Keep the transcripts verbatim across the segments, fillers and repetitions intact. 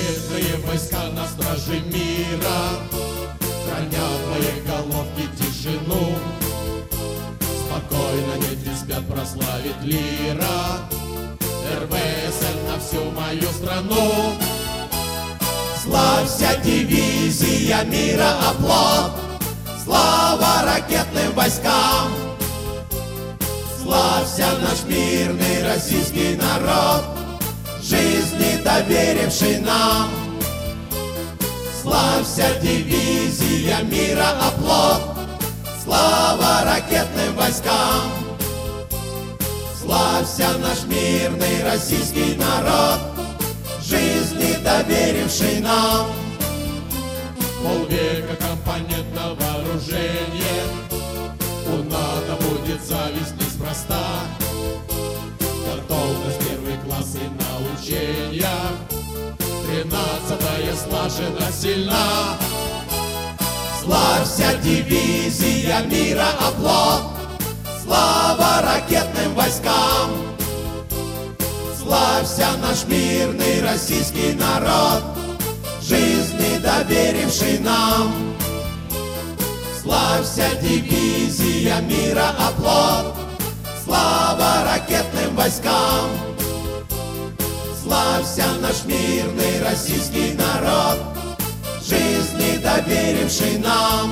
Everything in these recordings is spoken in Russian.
Победные войска на страже мира хранят боеголовки тишину. Спокойно дети спят, прославит лира эр вэ эс эл на всю мою страну. Славься, дивизия мира, оплот! Слава ракетным войскам! Славься, наш мирный российский народ, жизни доверивший нам. Славься, дивизия мира, оплот! Слава ракетным войскам! Славься, наш мирный российский народ, жизни доверивший нам. Полвека компонентного вооружения, у НАТО будет зависть неспроста. Готовность первый класс и на учениях, тринадцатая слажена сильна. Славься, дивизия мира, оплот! Слава ракетным войскам! Славься, наш мирный российский народ, жизни доверивший нам. Славься, дивизия мира, оплот! Слава ракетным войскам! Славься, наш мирный российский народ, жизни доверивший нам.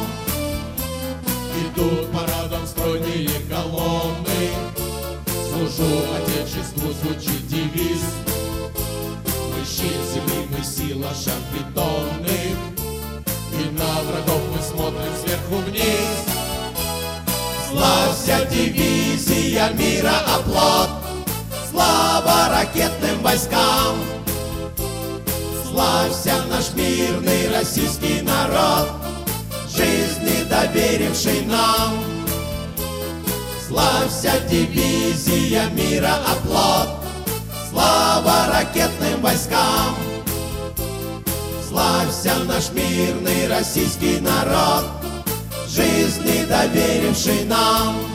Идут парадом стройные колонны, служу Отечеству, звучит девиз. Мы щит земли, мы сила, шаг бетонный, и на врагов мы смотрим сверху вниз. Славься, дивизия мира, оплот! Слава ракетным войскам! Славься, наш мирный российский народ, жизни доверивший нам. Славься, дивизия мира, оплот! Слава ракетным войскам! Славься, наш мирный российский народ, жизни доверивший нам.